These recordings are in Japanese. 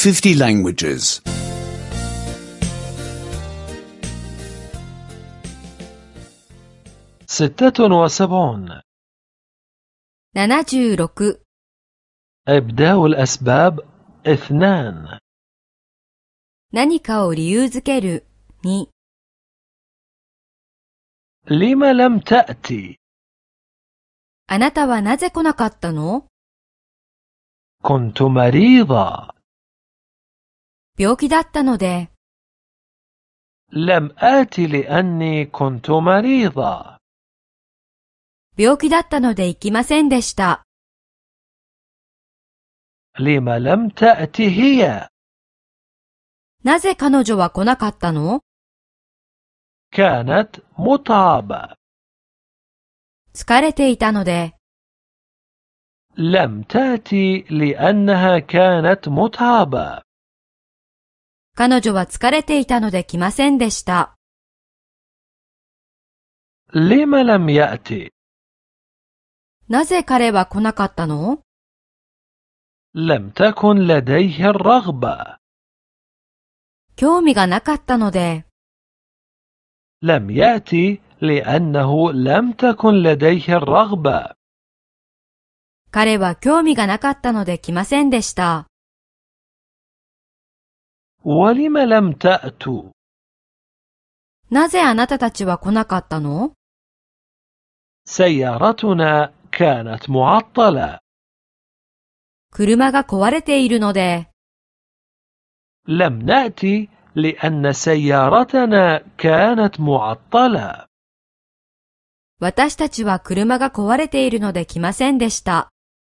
50 languages. 76. 76 إبداء الأسباب 2. 何かを理由づける2 لم لم تأتي؟ あなたはなぜ来なかったの？ كنت مريضا. 病気だったので。 لم آتي لأني كنت مريضا. 病気だったので行きませんでした。 لم لم تأتي هي؟ なぜ彼女は来なかったの？ كانت متعبة. 疲れていたので。 لم تأتي لأنها كانت متعبة. 彼女は疲れていたので来ませんでした。 لم لم يأتي؟ なぜ彼は来なかったの？ لم تكن لديه الرغبة. 興味がなかったので。 لم يأتي لأنه لم تكن لديه الرغبة. 彼は興味がなかったので来ませんでした。 ولم لم تأتوا؟ なぜあなたたちは来なかったの？ سيارتنا كانت معطلة. 車が壊れているので。 لم نأتي لأن سيارتنا كانت معطلة. 私たちは車が壊れているので来ませんでした。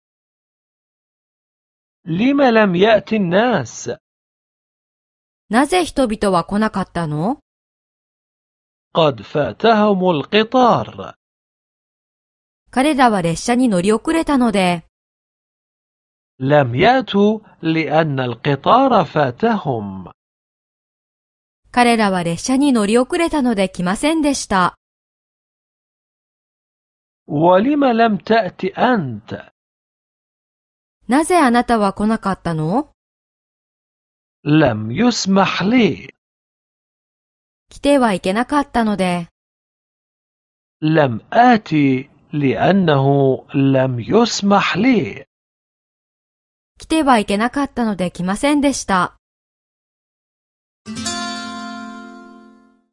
لم لم يأتي الناس؟ なぜ人々は来なかったの？ قد فاتهم القطار. 彼らは列車に乗り遅れたので。 لم يأتوا لأن القطار فاتهم. 彼らは列車に乗り遅れたので来ませんでした。 ولم لم تأتي أنت؟ なぜあなたは来なかったの？ لم يسمح لي. 来てはいけなかったので。 لم آتي لأنه لم يسمح لي. 来てはいけなかったので来ませんでした。